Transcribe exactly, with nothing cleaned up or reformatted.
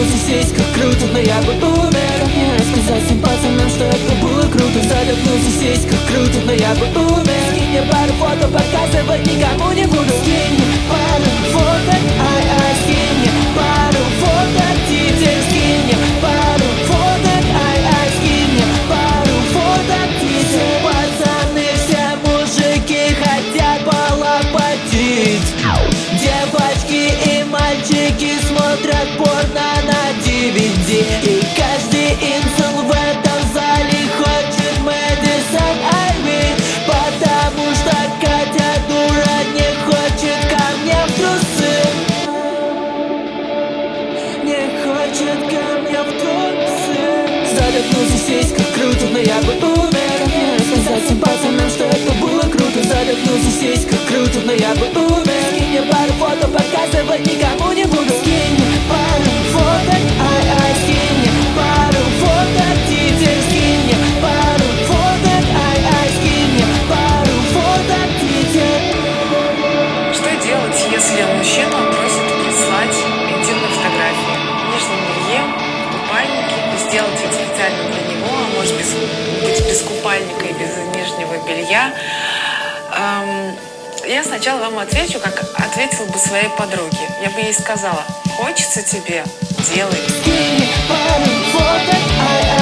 Задохнулся здесь, как круто, но я бы умер. Как мне рассказать всем пацанам, что это было круто? Задохнулся здесь, как круто, но я бы умер. Скинь мне пару фото, показывать никому не буду. Скинь мне пару фоток, ай-ай, скинь мне пару фоток, теперь скинь мне пару фоток, ай-ай, скинь мне пару фоток, теперь. Пацаны, все мужики хотят полопатить. Девочки и мальчики смотрят порно на ди ви ди. И каждый инсул в этом зале хочет Мэдисон Айви, потому что Катя дура не хочет ко мне в трусы. Не хочет ко мне в трусы. Задохнулся здесь, как круто, но я бы умер. Как мне рассказать всем пацанам, что это было круто? Задохнулся здесь, как круто, но я бы умер. Скинь мне пару фото, показывать никому не буду. Скинь мне пару фоток, ай-ай, скинь мне пару фоток, теперь скинь мне пару фоток, ай-ай, скинь мне пару фоток, теперь. Что делать, если мужчина просит прислать интимные фотографии в нижнем белье, в купальнике, сделать их специально для него, а может без, быть без купальника и без нижнего белья? Эм, я сначала вам отвечу, как ответила бы своей подруге. Я бы ей сказала: хочется тебе, делай. Скинь мне пару фоток, ай-ай.